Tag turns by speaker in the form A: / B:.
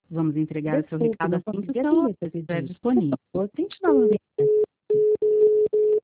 A: Vamos entregar o seu
B: Desculpe,
A: recado
B: não
A: assim que o
B: consegui
A: celular
B: atender seu
A: estiver
B: pedido. Por
A: disponível.
B: favor, tente novamente.